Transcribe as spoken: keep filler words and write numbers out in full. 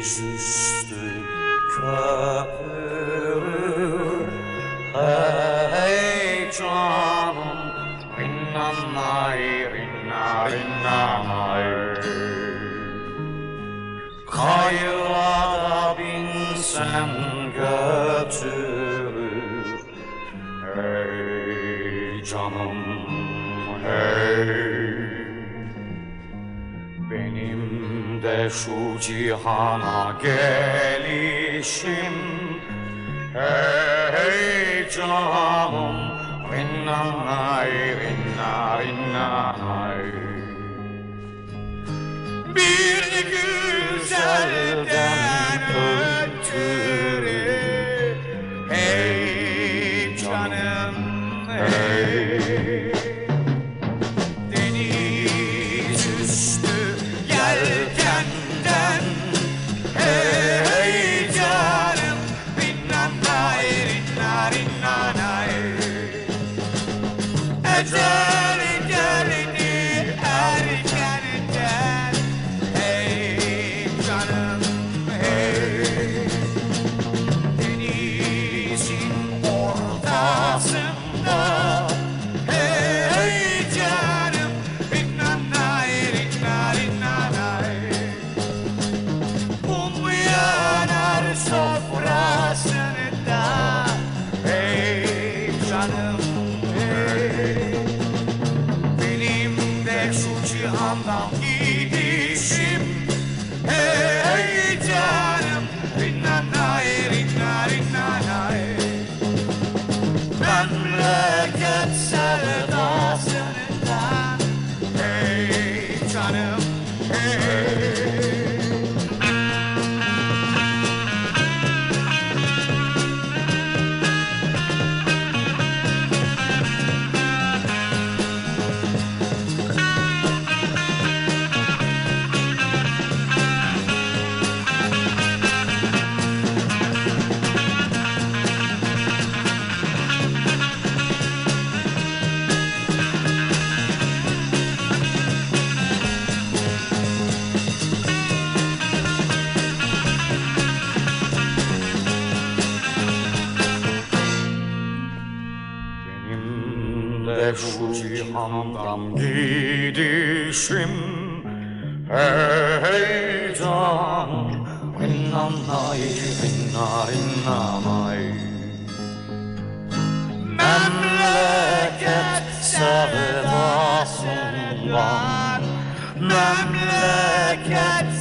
dizüstü köpürür. Hey canım, rinnanay, rinna, rinnanay. Kayığa binsen götürür. Hey canım, hey. Benim de şu cihana gelişim. Hey canım, rinnanay, rinna, rinnanay. Bir güzelden ötürü. Hey canım, hey. Deniz üstü yelkenden. Hey canım, rinnanay, rinna, rinnanay. Ecel gelini erkenden. Hey canım, hey. Denizin ortasında. Hey canım, rinnanay, rinna, rinnanay. Mum yanar sofrasında. Hey canım, hey. Benim de şu cihandan gidişim. Hey canım, rinnanay, rinna, rinnanay. Memleket sevdasından. Hey canım, hey. Benim de şu cihandan gidişim. Hey canım, rinnanay, rinna, rinnanay. Memleket sevdasından. Memleket